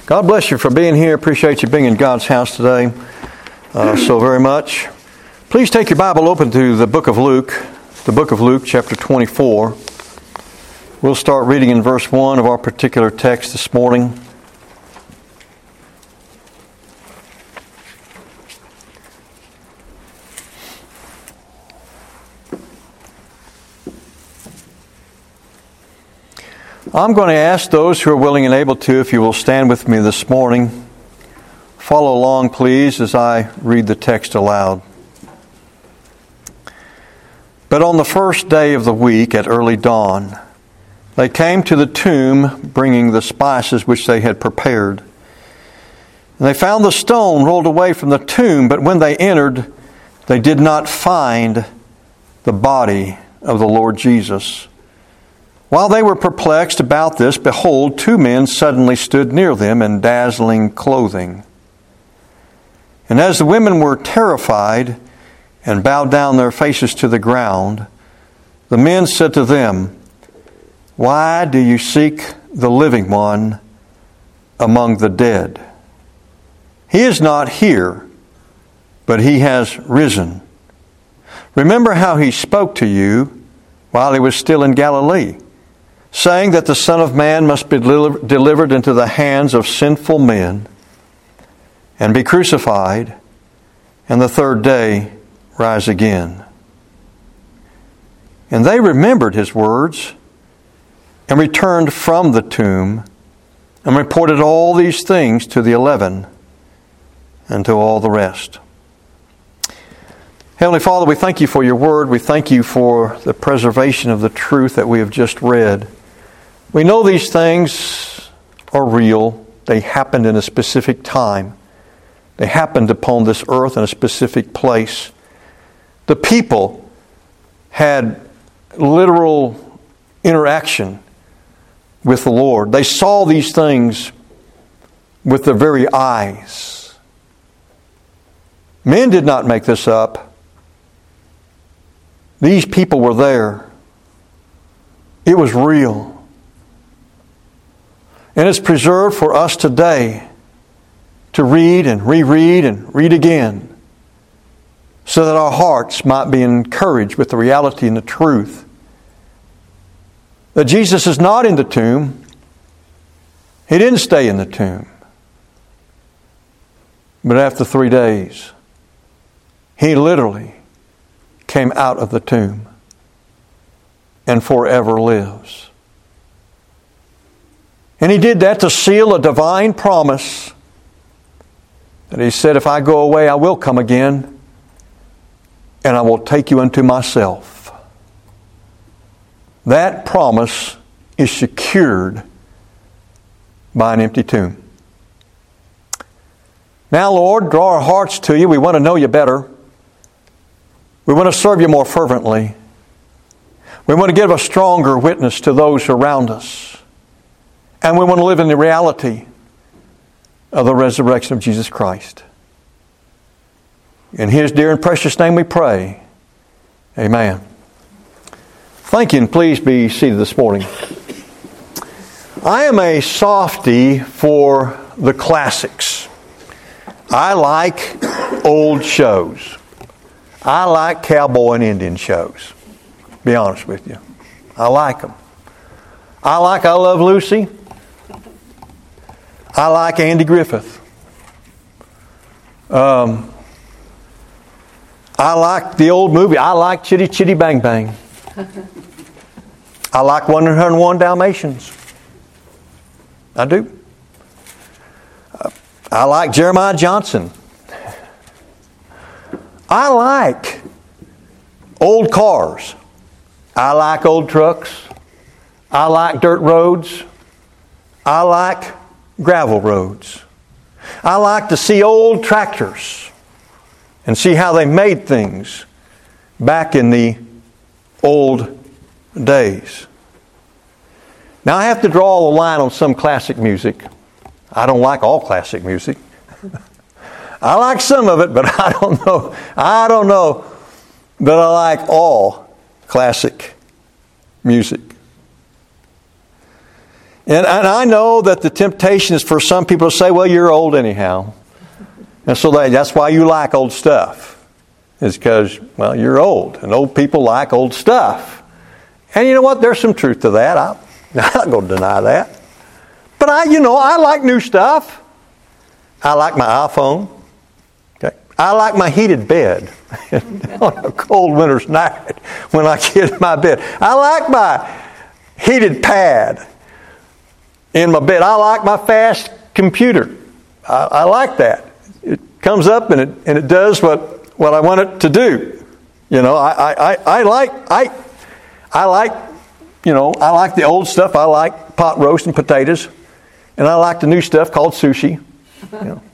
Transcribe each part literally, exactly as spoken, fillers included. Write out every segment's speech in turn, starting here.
God bless you for being here. Appreciate you being in God's house today uh, so very much. Please take your Bible open to the book of Luke, the book of Luke, chapter twenty-four. We'll start reading in verse one of our particular text this morning. I'm going to ask those who are willing and able to, if you will stand with me this morning. Follow along, please, as I read the text aloud. But on the first day of the week, at early dawn, they came to the tomb, bringing the spices which they had prepared. And they found the stone rolled away from the tomb, but when they entered, they did not find the body of the Lord Jesus. While they were perplexed about this, behold, two men suddenly stood near them in dazzling clothing. And as the women were terrified and bowed down their faces to the ground, the men said to them, "Why do you seek the living one among the dead? He is not here, but he has risen. Remember how he spoke to you while he was still in Galilee, saying that the Son of Man must be delivered into the hands of sinful men and be crucified, and the third day rise again." And they remembered his words and returned from the tomb and reported all these things to the eleven and to all the rest. Heavenly Father, we thank you for your word. We thank you for the preservation of the truth that we have just read. We know these things are real. They happened in a specific time. They happened upon this earth in a specific place. The people had literal interaction with the Lord. They saw these things with their very eyes. Men did not make this up. These people were there. It was real. And it's preserved for us today to read and reread and read again, so that our hearts might be encouraged with the reality and the truth that Jesus is not in the tomb. He didn't stay in the tomb. But after three days, He literally came out of the tomb and forever lives. And He did that to seal a divine promise that He said, "If I go away, I will come again, and I will take you unto myself." That promise is secured by an empty tomb. Now, Lord, draw our hearts to you. We want to know you better. We want to serve you more fervently. We want to give a stronger witness to those around us. And we want to live in the reality of the resurrection of Jesus Christ. In His dear and precious name we pray. Amen. Thank you, and please be seated this morning. I am a softy for the classics. I like old shows. I like cowboy and Indian shows. Be honest with you. I like them. I like I Love Lucy. I like Andy Griffith. Um, I like the old movie. I like Chitty Chitty Bang Bang. I like one oh one Dalmatians. I do. Uh, I like Jeremiah Johnson. I like old cars. I like old trucks. I like dirt roads. I like gravel roads. I like to see old tractors and see how they made things back in the old days. Now, I have to draw a line on some classic music. I don't like all classic music. I like some of it, but I don't know. I don't know that I like all classic music. And, and I know that the temptation is for some people to say, well, you're old anyhow. And so they, that's why you like old stuff. It's because, well, you're old. And old people like old stuff. And you know what? There's some truth to that. I, I'm not going to deny that. But I, you know, I like new stuff. I like my iPhone. Okay. I like my heated bed on a cold winter's night when I get in my bed. I like my heated pad in my bed. I like my fast computer. I, I like that. It comes up and it and it does what, what I want it to do. You know, I, I, I like I I like you know I like the old stuff. I like pot roast and potatoes, and I like the new stuff called sushi. You know.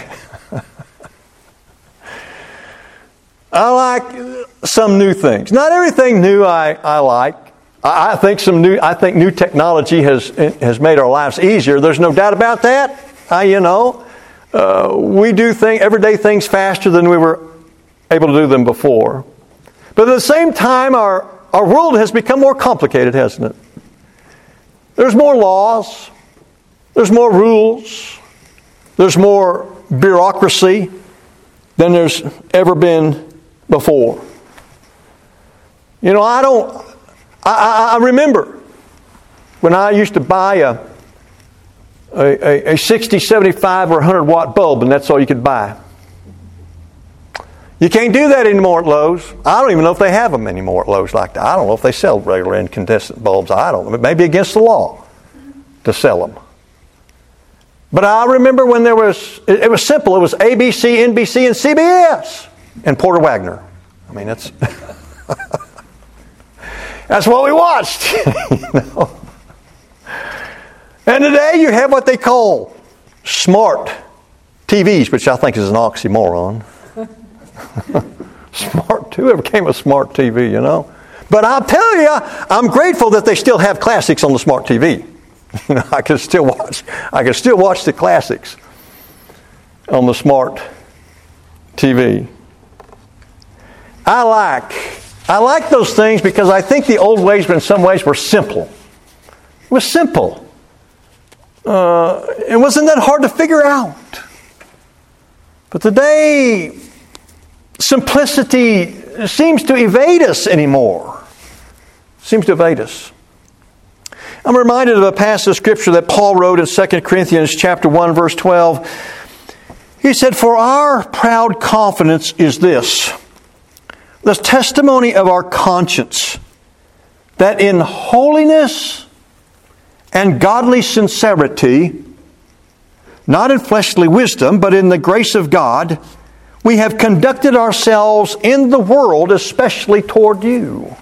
I like some new things. Not everything new I, I like. I think some new. I think new technology has has made our lives easier. There's no doubt about that. I, you know, uh, we do thing everyday things faster than we were able to do them before. But at the same time, our our world has become more complicated, hasn't it? There's more laws. There's more rules. There's more bureaucracy than there's ever been before. You know, I don't. I, I remember when I used to buy a, a, a sixty, seventy-five, or one hundred watt bulb, and that's all you could buy. You can't do that anymore at Lowe's. I don't even know if they have them anymore at Lowe's like that. I don't know if they sell regular incandescent bulbs. I don't know. It may be against the law to sell them. But I remember when there was, it, it was simple. It was A B C, N B C, and C B S, and Porter Wagner. I mean, that's... That's what we watched. You know? And today you have what they call smart T Vs, which I think is an oxymoron. Smart, whoever came with smart T V, you know? But I'll tell you, I'm grateful that they still have classics on the smart T V. You know, I can still watch. I can still watch the classics on the smart T V. I like. I like those things because I think the old ways, in some ways, were simple. It was simple. Uh, it wasn't that hard to figure out. But today, simplicity seems to evade us anymore. Seems to evade us. I'm reminded of a passage of Scripture that Paul wrote in Second Corinthians chapter one, verse twelve. He said, "For our proud confidence is this, the testimony of our conscience, that in holiness and godly sincerity, not in fleshly wisdom, but in the grace of God, we have conducted ourselves in the world, especially toward you."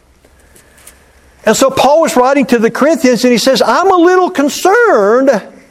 And so Paul was writing to the Corinthians and he says, I'm a little concerned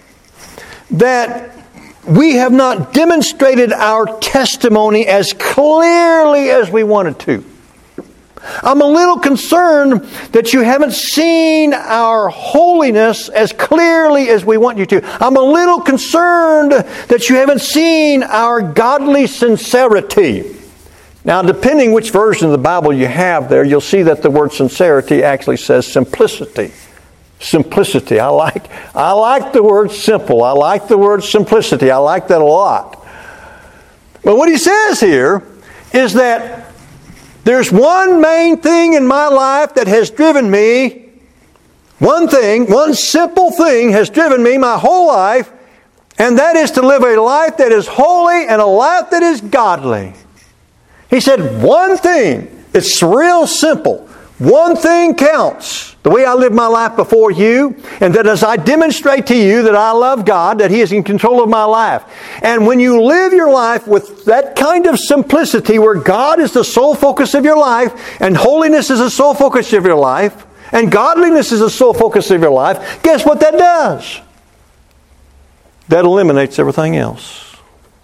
that we have not demonstrated our testimony as clearly as we wanted to. I'm a little concerned that you haven't seen our holiness as clearly as we want you to. I'm a little concerned that you haven't seen our godly sincerity. Now, depending which version of the Bible you have there, you'll see that the word sincerity actually says simplicity. Simplicity. I like I like the word simple. I like the word simplicity. I like that a lot. But what he says here is that there's one main thing in my life that has driven me, one thing, one simple thing has driven me my whole life, and that is to live a life that is holy and a life that is godly. He said, one thing, it's real simple. One thing counts. The way I live my life before you, and that as I demonstrate to you that I love God, that He is in control of my life. And when you live your life with that kind of simplicity where God is the sole focus of your life, and holiness is the sole focus of your life, and godliness is the sole focus of your life, guess what that does? That eliminates everything else.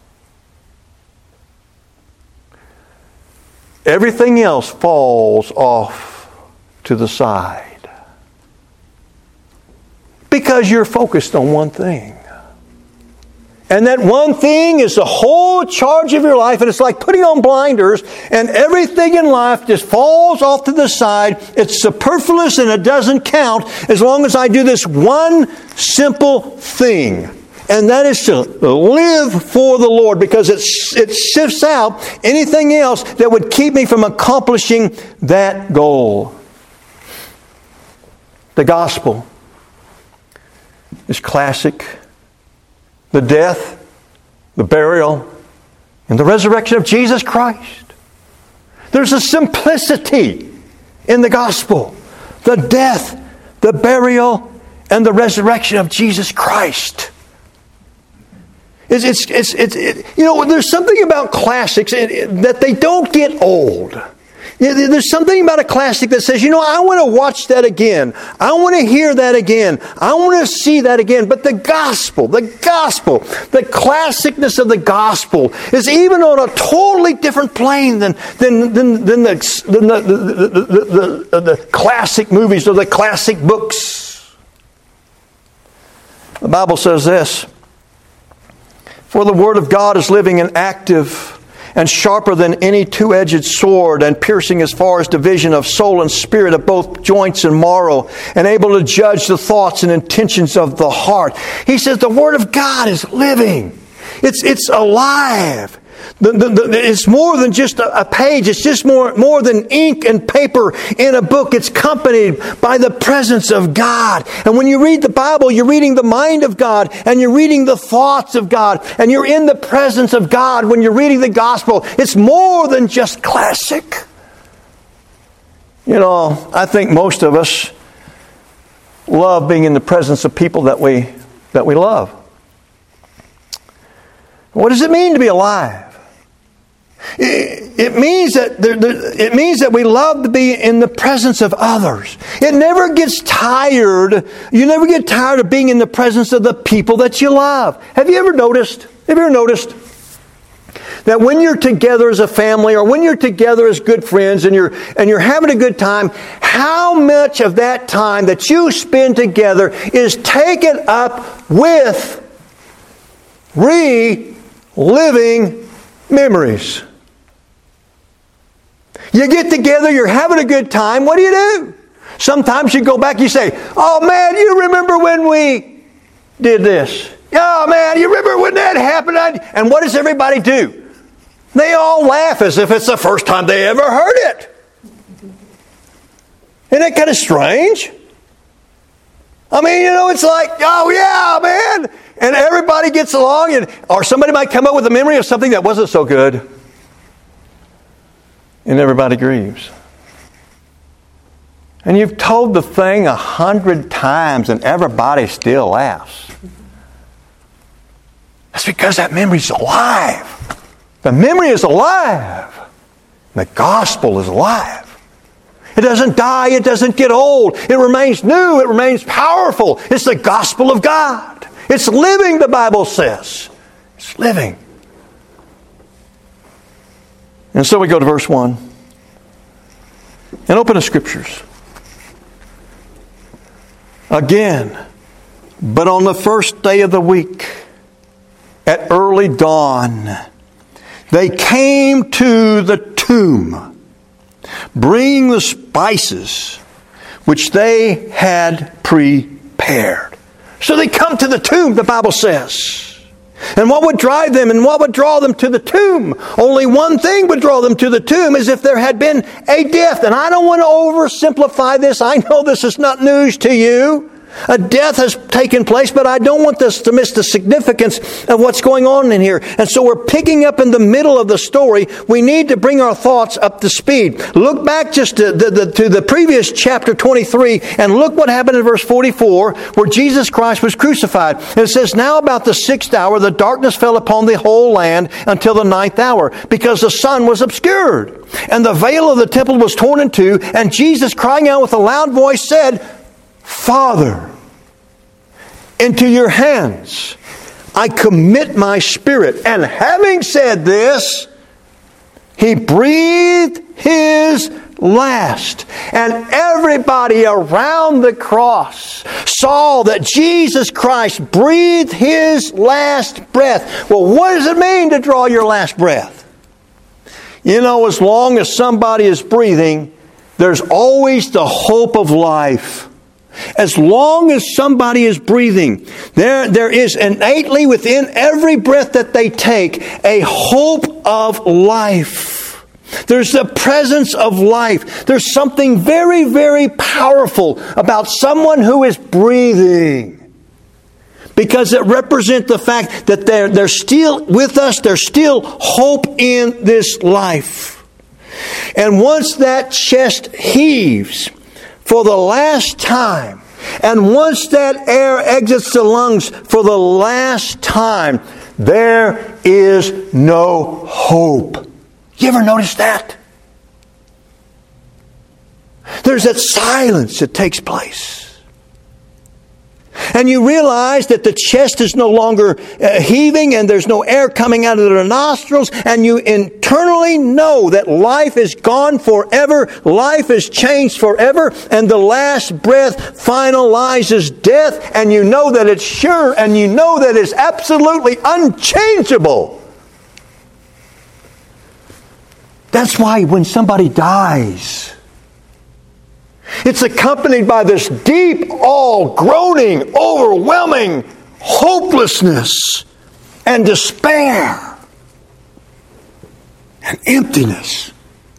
Everything else falls off to the side. Because you're focused on one thing. And that one thing is the whole charge of your life. And it's like putting on blinders and everything in life just falls off to the side. It's superfluous and it doesn't count as long as I do this one simple thing. And that is to live for the Lord, because it, it sifts out anything else that would keep me from accomplishing that goal. The gospel is classic. The death, the burial, and the resurrection of Jesus Christ. There's a simplicity in the gospel. The death, the burial, and the resurrection of Jesus Christ. It's, it's, it's, it's, it, you know, there's something about classics that they don't get old. There's something about a classic that says, you know, I want to watch that again. I want to hear that again. I want to see that again. But the gospel, the gospel, the classicness of the gospel is even on a totally different plane than, than, than, than, the, than the, the, the, the, the classic movies or the classic books. The Bible says this: for the Word of God is living and active, and sharper than any two-edged sword, and piercing as far as division of soul and spirit, of both joints and marrow, and able to judge the thoughts and intentions of the heart. He says the Word of God is living. It's, it's alive. The, the, the, it's more than just a, a page. It's just more, more than ink and paper in a book. It's accompanied by the presence of God. And when you read the Bible, you're reading the mind of God, and you're reading the thoughts of God, and you're in the presence of God when you're reading the gospel. It's more than just classic. You know, I think most of us love being in the presence of people that we that we love. What does it mean to be alive? It means that there, there, it means that we love to be in the presence of others. It never gets tired. You never get tired of being in the presence of the people that you love. Have you ever noticed? Have you ever noticed that when you're together as a family, or when you're together as good friends, and you're and you're having a good time, how much of that time that you spend together is taken up with reliving memories? You get together, you're having a good time. What do you do? Sometimes you go back, you say, oh man, you remember when we did this? Oh man, you remember when that happened? And what does everybody do? They all laugh as if it's the first time they ever heard it. Isn't that kind of strange? I mean, you know, it's like, oh yeah, man. And everybody gets along, and or somebody might come up with a memory of something that wasn't so good. And everybody grieves. And you've told the thing a hundred times and everybody still laughs. That's because that memory's alive. The memory is alive. The gospel is alive. It doesn't die. It doesn't get old. It remains new. It remains powerful. It's the gospel of God. It's living, the Bible says. It's living. And so we go to verse one. And open the Scriptures. Again, but on the first day of the week, at early dawn, they came to the tomb, bringing the spices which they had prepared. So they come to the tomb, the Bible says. And what would drive them and what would draw them to the tomb? Only one thing would draw them to the tomb, is if there had been a death. And I don't want to oversimplify this. I know this is not news to you. A death has taken place, but I don't want this to miss the significance of what's going on in here. And so we're picking up in the middle of the story. We need to bring our thoughts up to speed. Look back just to the, the, to the previous chapter twenty-three, and look what happened in verse forty-four, where Jesus Christ was crucified. And it says, now about the sixth hour, the darkness fell upon the whole land until the ninth hour, because the sun was obscured. And the veil of the temple was torn in two, and Jesus, crying out with a loud voice, said, Father, into your hands I commit my spirit. And having said this, he breathed his last. And everybody around the cross saw that Jesus Christ breathed His last breath. Well, what does it mean to draw your last breath? You know, as long as somebody is breathing, there's always the hope of life. As long as somebody is breathing, there, there is innately within every breath that they take a hope of life. There's the presence of life. There's something very, very powerful about someone who is breathing, because it represents the fact that they're, they're still with us. There's still hope in this life. And once that chest heaves for the last time, and once that air exits the lungs for the last time, there is no hope. You ever notice that? There's that silence that takes place. And you realize that the chest is no longer uh, heaving, and there's no air coming out of the nostrils, and you internally know that life is gone forever, life is changed forever, and the last breath finalizes death, and you know that it's sure, and you know that it's absolutely unchangeable. That's why when somebody dies, it's accompanied by this deep, all groaning, overwhelming hopelessness and despair and emptiness.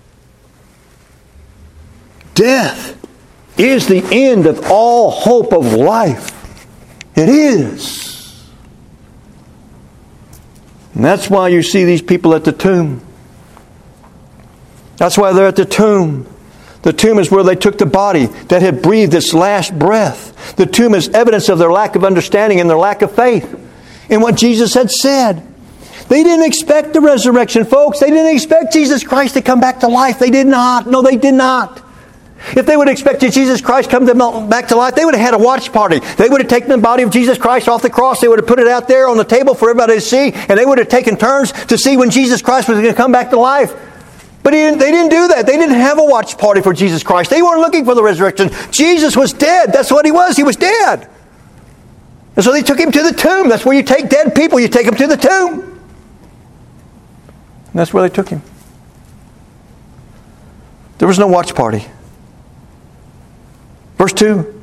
Death is the end of all hope of life. It is. And that's why you see these people at the tomb. That's why they're at the tomb. The tomb is where they took the body that had breathed its last breath. The tomb is evidence of their lack of understanding and their lack of faith in what Jesus had said. They didn't expect the resurrection, folks. They didn't expect Jesus Christ to come back to life. They did not. No, they did not. If they would have expected Jesus Christ to come back to life, they would have had a watch party. They would have taken the body of Jesus Christ off the cross. They would have put it out there on the table for everybody to see. And they would have taken turns to see when Jesus Christ was going to come back to life. But he didn't, they didn't do that. They didn't have a watch party for Jesus Christ. They weren't looking for the resurrection. Jesus was dead. That's what He was. He was dead. And so they took Him to the tomb. That's where you take dead people. You take them to the tomb. And that's where they took Him. There was no watch party. Verse two.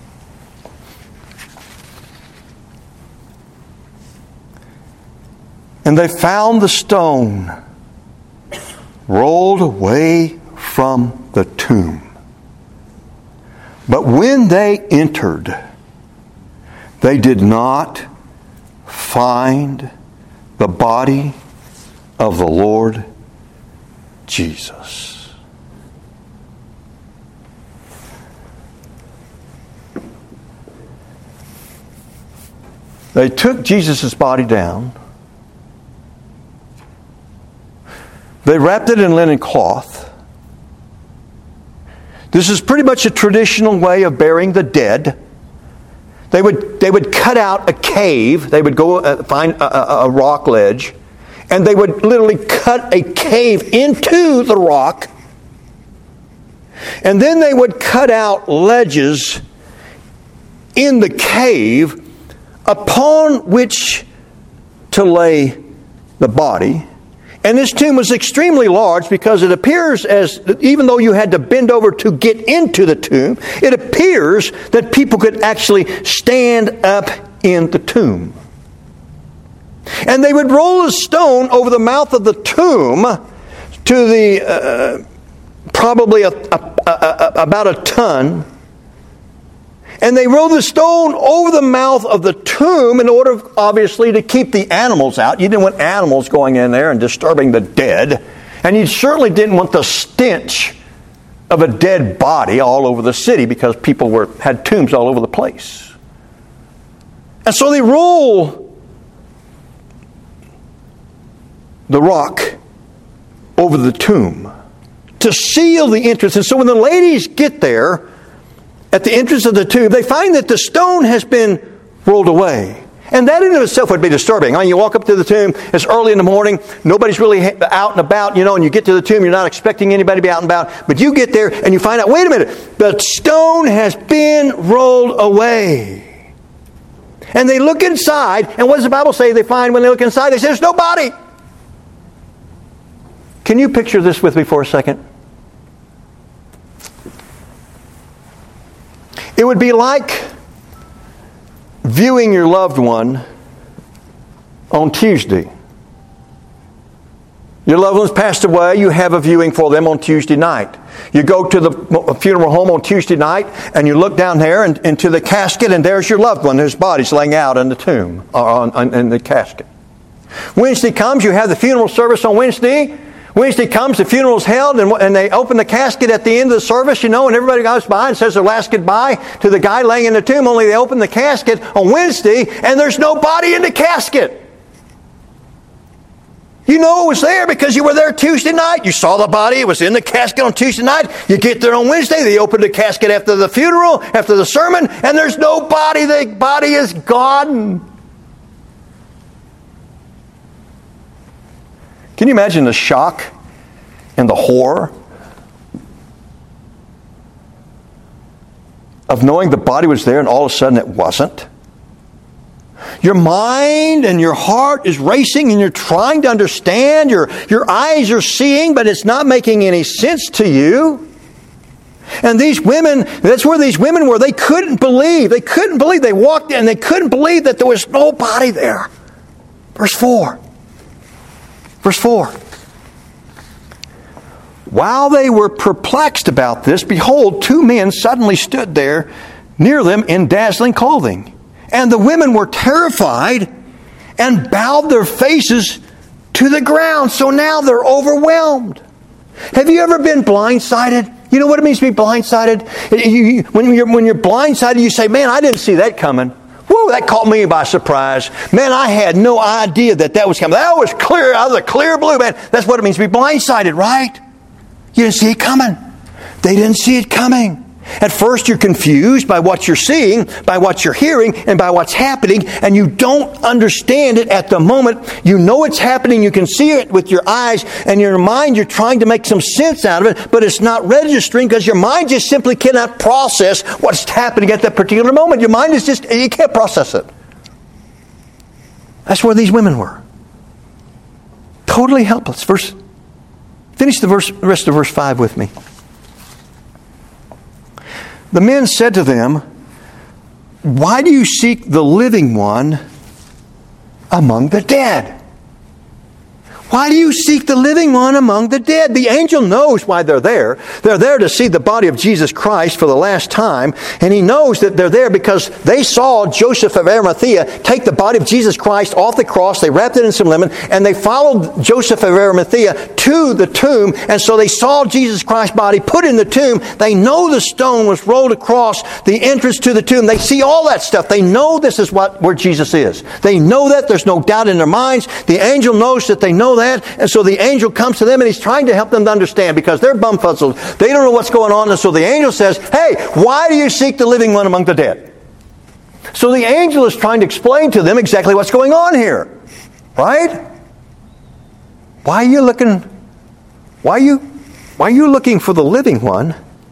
And they found the stone rolled away from the tomb. But when they entered, they did not find the body of the Lord Jesus. They took Jesus' body down. They wrapped it in linen cloth. This is pretty much a traditional way of burying the dead. They would, they would cut out a cave. They would go uh, find a, a, a rock ledge, and they would literally cut a cave into the rock. And then they would cut out ledges in the cave upon which to lay the body. And this tomb was extremely large, because it appears as, even though you had to bend over to get into the tomb, it appears that people could actually stand up in the tomb. And they would roll a stone over the mouth of the tomb to the, uh, probably a, a, a, a, about a ton. And they rolled the stone over the mouth of the tomb in order, obviously, to keep the animals out. You didn't want animals going in there and disturbing the dead. And you certainly didn't want the stench of a dead body all over the city, because people were had tombs all over the place. And so they roll the rock over the tomb to seal the entrance. And so when the ladies get there, at the entrance of the tomb, they find that the stone has been rolled away. And that in and of itself would be disturbing. I mean, you walk up to the tomb, it's early in the morning, nobody's really out and about, you know, and you get to the tomb, you're not expecting anybody to be out and about, but you get there and you find out, wait a minute, the stone has been rolled away. And they look inside, and what does the Bible say they find when they look inside? They say, there's no body. Can you picture this with me for a second? It would be like viewing your loved one on Tuesday. Your loved one's passed away, you have a viewing for them on Tuesday night. You go to the funeral home on Tuesday night and you look down there and, into the casket, and there's your loved one, whose body's laying out in the tomb, or on, on, in the casket. Wednesday comes, you have the funeral service on Wednesday. Wednesday comes, the funeral's held, and, and they open the casket at the end of the service, you know, and everybody goes by and says their last goodbye to the guy laying in the tomb, only they open the casket on Wednesday, and there's no body in the casket. You know it was there because you were there Tuesday night. You saw the body. It was in the casket on Tuesday night. You get there on Wednesday. They open the casket after the funeral, after the sermon, and there's no body. The body is gone. Can you imagine the shock and the horror of knowing the body was there and all of a sudden it wasn't? Your mind and your heart is racing and you're trying to understand. Your, your eyes are seeing, but it's not making any sense to you. And these women, that's where these women were. They couldn't believe. They couldn't believe. They walked in and they couldn't believe that there was no body there. Verse four. Verse four. While they were perplexed about this, behold, two men suddenly stood there near them in dazzling clothing. And the women were terrified and bowed their faces to the ground. So now they're overwhelmed. Have you ever been blindsided? You know what it means to be blindsided? You, you, when, you're, when you're blindsided, you say, man, I didn't see that coming. Whoa, that caught me by surprise. Man, I had no idea that that was coming. That was clear, out of the clear blue, man. That's what it means to be blindsided, right? You didn't see it coming. They didn't see it coming. At first, you're confused by what you're seeing, by what you're hearing, and by what's happening, and you don't understand it at the moment. You know it's happening, you can see it with your eyes, and in your mind, you're trying to make some sense out of it, but it's not registering because your mind just simply cannot process what's happening at that particular moment. Your mind is just, you can't process it. That's where these women were. Totally helpless. Verse, finish the verse, the rest of verse five with me. The men said to them, why do you seek the living one among the dead? Why do you seek the living one among the dead? The angel knows why they're there. They're there to see the body of Jesus Christ for the last time. And he knows that they're there because they saw Joseph of Arimathea take the body of Jesus Christ off the cross. They wrapped it in some linen. And they followed Joseph of Arimathea to the tomb. And so they saw Jesus Christ's body put in the tomb. They know the stone was rolled across the entrance to the tomb. They see all that stuff. They know this is what where Jesus is. They know that. There's no doubt in their minds. The angel knows that they know that. And so the angel comes to them and he's trying to help them to understand because they're bumfuzzled. They don't know what's going on. And so the angel says, hey, why do you seek the living one among the dead? So the angel is trying to explain to them exactly what's going on here. Right? Why are you looking, why are you, why are you looking for the living one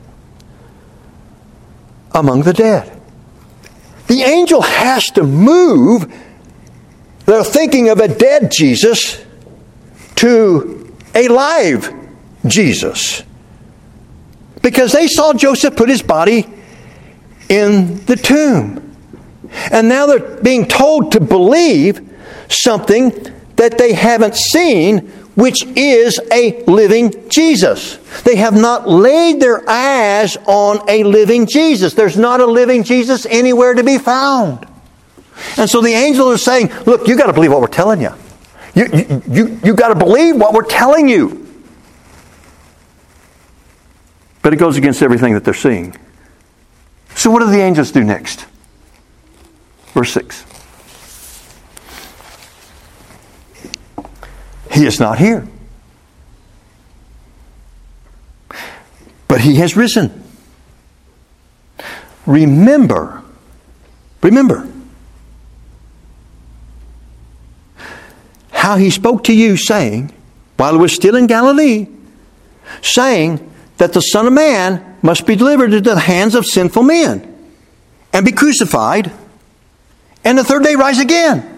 among the dead? The angel has to move their thinking of a dead Jesus to a live Jesus. Because they saw Joseph put his body in the tomb. And now they're being told to believe something that they haven't seen, which is a living Jesus. They have not laid their eyes on a living Jesus. There's not a living Jesus anywhere to be found. And so the angel is saying, look, you got to believe what we're telling you. You, you, you, you got to believe what we're telling you. But it goes against everything that they're seeing. So what do the angels do next? Verse six. He is not here, but he has risen. Remember, remember how he spoke to you, saying, while he was still in Galilee, saying that the Son of Man must be delivered into the hands of sinful men and be crucified, and the third day rise again.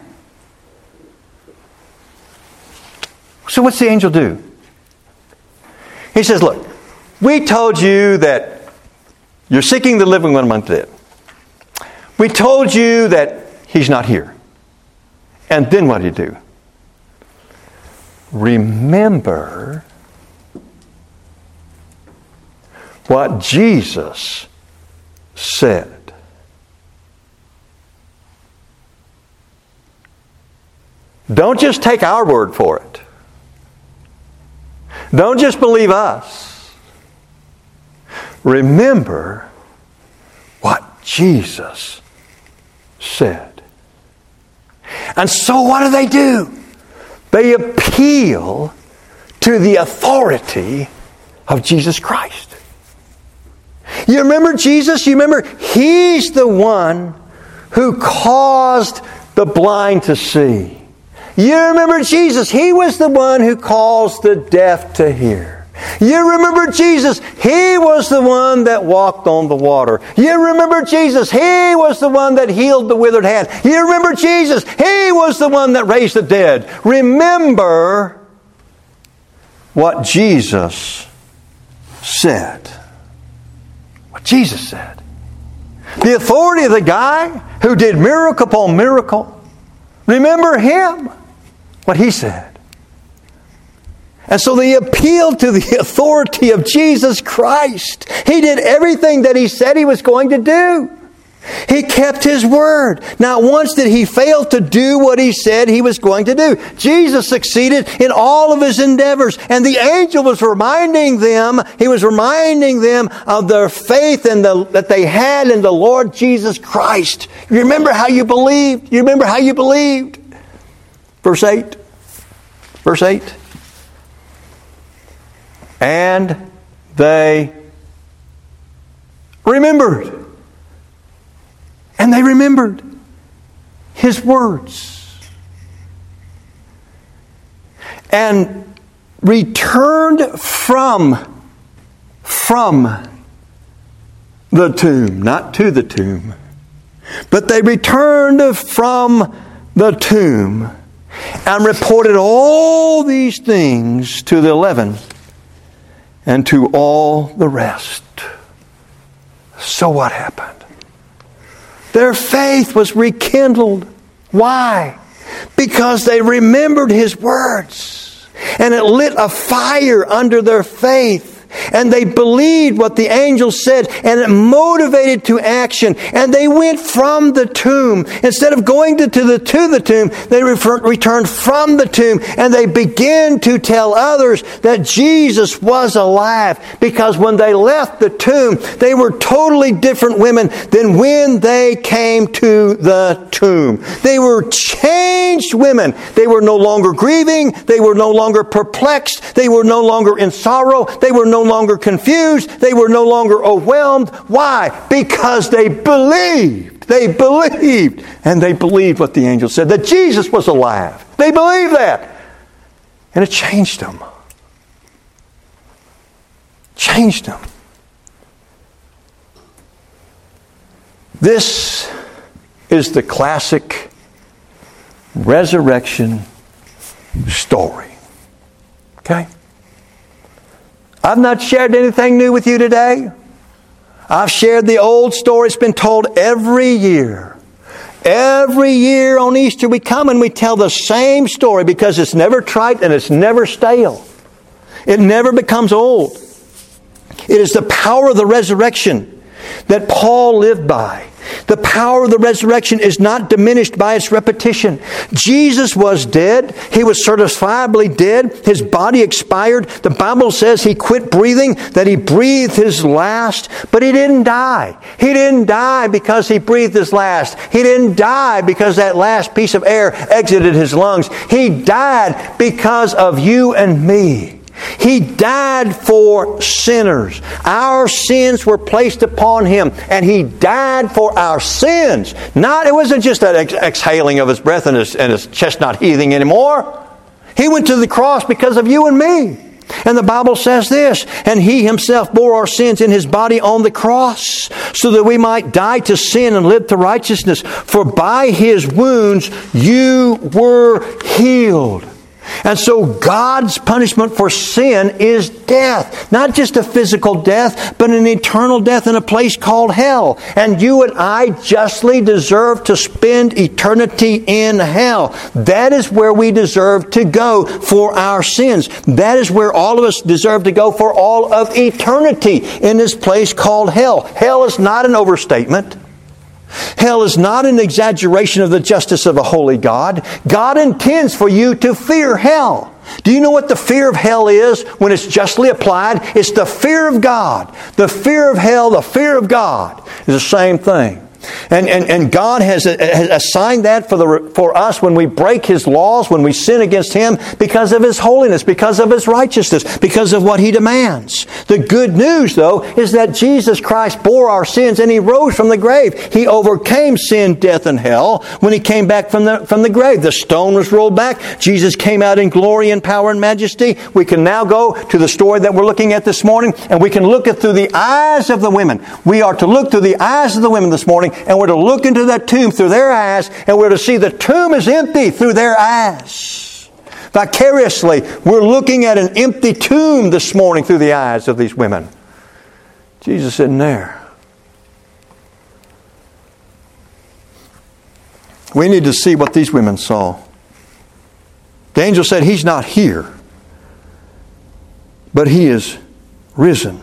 So what's the angel do? He says, look, we told you that you're seeking the living one among the dead. We told you that he's not here. And then what did he do? Remember what Jesus said. Don't just take our word for it. Don't just believe us. Remember what Jesus said. And so what do they do? They appeal to the authority of Jesus Christ. You remember Jesus? You remember He's the one who caused the blind to see. You remember Jesus? He was the one who caused the deaf to hear. You remember Jesus? He was the one that walked on the water. You remember Jesus? He was the one that healed the withered hand. You remember Jesus? He was the one that raised the dead. Remember what Jesus said. What Jesus said. The authority of the guy who did miracle upon miracle. Remember him. What he said. And so they appealed to the authority of Jesus Christ. He did everything that He said He was going to do. He kept His word. Not once did He fail to do what He said He was going to do. Jesus succeeded in all of His endeavors. And the angel was reminding them, he was reminding them of their faith in the, that they had in the Lord Jesus Christ. You remember how you believed? You remember how you believed? Verse eight. Verse eight. And they remembered. And they remembered His words. And returned from, from the tomb. Not to the tomb. But they returned from the tomb. And reported all these things to the eleven. And to all the rest. So what happened? Their faith was rekindled. Why? Because they remembered His words. And it lit a fire under their faith. And they believed what the angel said. And it motivated to action. And they went from the tomb. Instead of going to, to, the, to the tomb, they refer, returned from the tomb. And they began to tell others that Jesus was alive. Because when they left the tomb, they were totally different women than when they came to the tomb. They were changed women. They were no longer grieving. They were no longer perplexed. They were no longer in sorrow. They were no longer confused. They were no longer overwhelmed. Why? Because they believed. They believed. And they believed what the angel said, that Jesus was alive. They believed that. And it changed them. Changed them. This is the classic resurrection story. Okay? I've not shared anything new with you today. I've shared the old story. It's been told every year. Every year on Easter we come and we tell the same story because it's never trite and it's never stale. It never becomes old. It is the power of the resurrection that Paul lived by. The power of the resurrection is not diminished by its repetition. Jesus was dead. He was certifiably dead. His body expired. The Bible says He quit breathing, that He breathed His last. But He didn't die. He didn't die because He breathed His last. He didn't die because that last piece of air exited His lungs. He died because of you and me. He died for sinners. Our sins were placed upon Him, and He died for our sins. Not, it wasn't just that ex- exhaling of His breath and His, and His chest not heaving anymore. He went to the cross because of you and me. And the Bible says this, and He Himself bore our sins in His body on the cross, so that we might die to sin and live to righteousness. For by His wounds you were healed. And so God's punishment for sin is death. Not just a physical death, but an eternal death in a place called hell. And you and I justly deserve to spend eternity in hell. That is where we deserve to go for our sins. That is where all of us deserve to go for all of eternity, in this place called hell. Hell is not an overstatement. Hell is not an exaggeration of the justice of a holy God. God intends for you to fear hell. Do you know what the fear of hell is when it's justly applied? It's the fear of God. The fear of hell, the fear of God is the same thing. And, and, and God has, has assigned that for, the, for us when we break His laws, when we sin against Him, because of His holiness, because of His righteousness, because of what He demands. The good news, though, is that Jesus Christ bore our sins and He rose from the grave. He overcame sin, death, and hell when He came back from the, from the grave. The stone was rolled back. Jesus came out in glory and power and majesty. We can now go to the story that we're looking at this morning, and we can look at through the eyes of the women. We are to look through the eyes of the women this morning, and we're to look into that tomb through their eyes, and we're to see the tomb is empty through their eyes. Vicariously, we're looking at an empty tomb this morning through the eyes of these women. Jesus isn't there. We need to see what these women saw. The angel said, He's not here, but He is risen.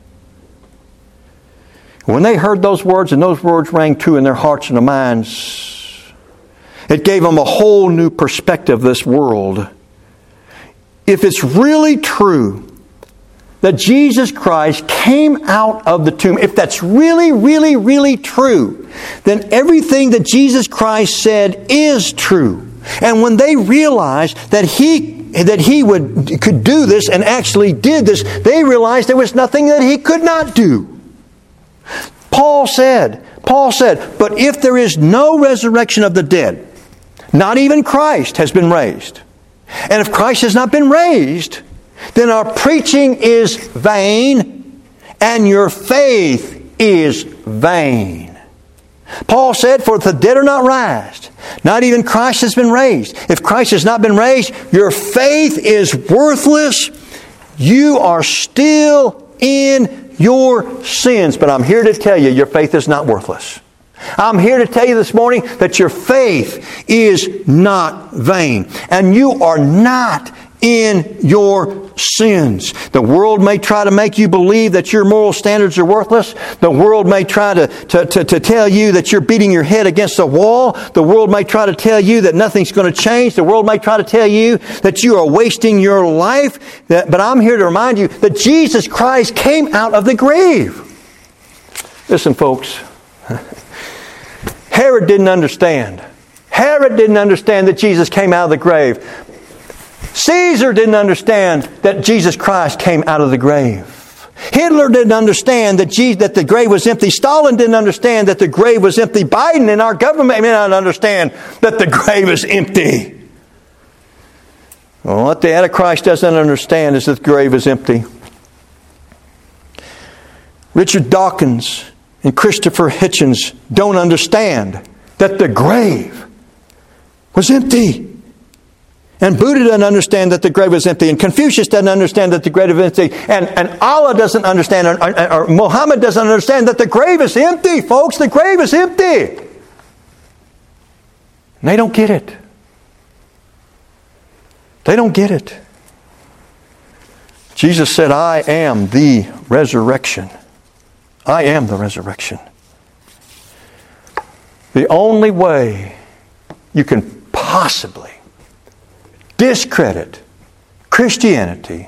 When they heard those words, and those words rang true in their hearts and their minds, it gave them a whole new perspective of this world. If it's really true that Jesus Christ came out of the tomb, if that's really, really, really true, then everything that Jesus Christ said is true. And when they realized that He that He would could do this and actually did this, they realized there was nothing that He could not do. Paul said, Paul said, but if there is no resurrection of the dead, not even Christ has been raised. And if Christ has not been raised, then our preaching is vain and your faith is vain. Paul said, for if the dead are not raised, not even Christ has been raised. If Christ has not been raised, your faith is worthless. You are still in your sins. But I'm here to tell you, your faith is not worthless. I'm here to tell you this morning that your faith is not vain. And you are not in your sins. The world may try to make you believe that your moral standards are worthless. The world may try to, to, to, to tell you that you're beating your head against a wall. The world may try to tell you that nothing's going to change. The world may try to tell you that you are wasting your life. But I'm here to remind you that Jesus Christ came out of the grave. Listen, folks. Herod didn't understand. Herod didn't understand that Jesus came out of the grave. Caesar didn't understand that Jesus Christ came out of the grave. Hitler didn't understand that, Jesus, that the grave was empty. Stalin didn't understand that the grave was empty. Biden and our government may not understand that the grave is empty. Well, what the Antichrist doesn't understand is that the grave is empty. Richard Dawkins and Christopher Hitchens don't understand that the grave was empty. And Buddha doesn't understand that the grave is empty. And Confucius doesn't understand that the grave is empty. And, and Allah doesn't understand, or, or, or Muhammad doesn't understand that the grave is empty, folks. The grave is empty. And they don't get it. They don't get it. Jesus said, I am the resurrection. I am the resurrection. The only way you can possibly discredit Christianity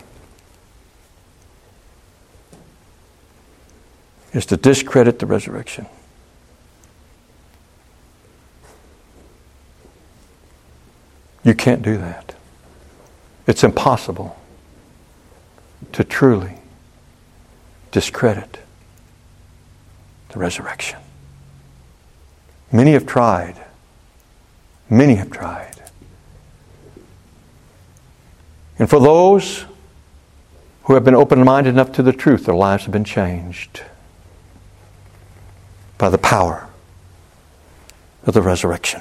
is to discredit the resurrection. You can't do that. It's impossible to truly discredit the resurrection. Many have tried. Many have tried. And for those who have been open-minded enough to the truth, their lives have been changed by the power of the resurrection.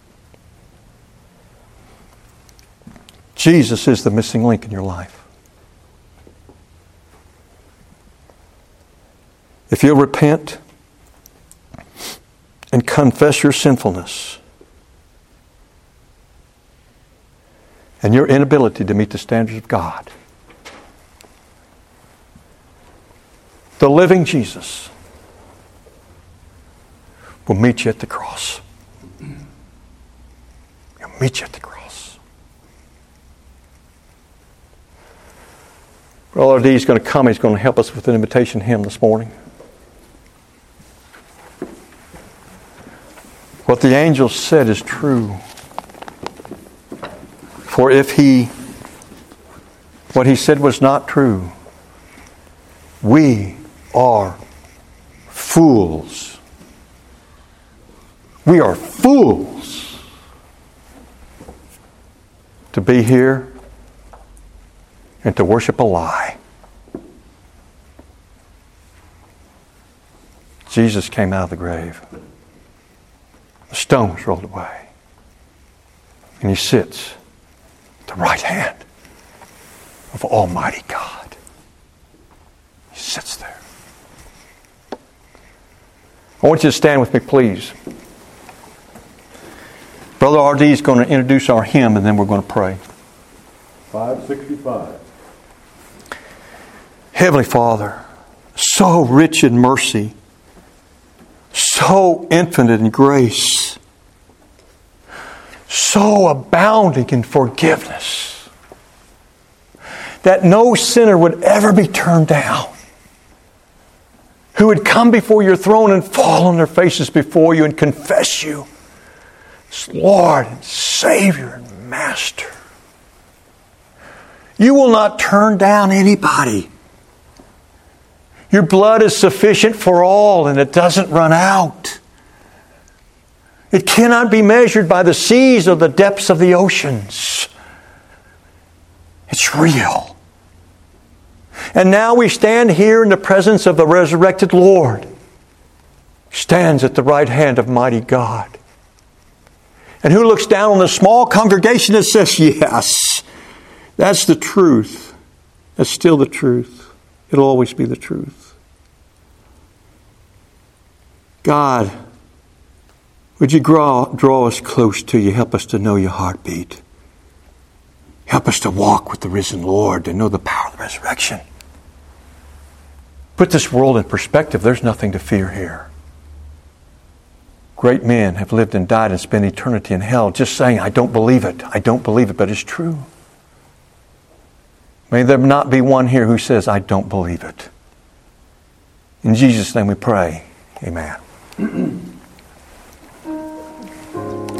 Jesus is the missing link in your life. If you'll repent and confess your sinfulness and your inability to meet the standards of God, the living Jesus will meet you at the cross. He'll meet you at the cross. Brother D is going to come. He's going to help us with an invitation hymn this morning. What the angel said is true. For if he, what he said was not true, we are fools. We are fools to be here and to worship a lie. Jesus came out of the grave. The stone was rolled away. And He sits at the right hand of Almighty God. He sits there. I want you to stand with me, please. Brother R D is going to introduce our hymn, and then we're going to pray. five sixty-five. Heavenly Father, so rich in mercy, so infinite in grace, so abounding in forgiveness, that no sinner would ever be turned down, who would come before your throne and fall on their faces before you and confess you as Lord and Savior and Master. You will not turn down anybody. Your blood is sufficient for all, and it doesn't run out. It cannot be measured by the seas or the depths of the oceans. It's real. And now we stand here in the presence of the resurrected Lord. He stands at the right hand of mighty God. And who looks down on the small congregation and says, yes, that's the truth. That's still the truth. It'll always be the truth. God, would you draw, draw us close to you? Help us to know your heartbeat. Help us to walk with the risen Lord, to know the power of the resurrection. Put this world in perspective. There's nothing to fear here. Great men have lived and died and spent eternity in hell just saying, I don't believe it. I don't believe it, but it's true. May there not be one here who says, I don't believe it. In Jesus' name we pray. Amen.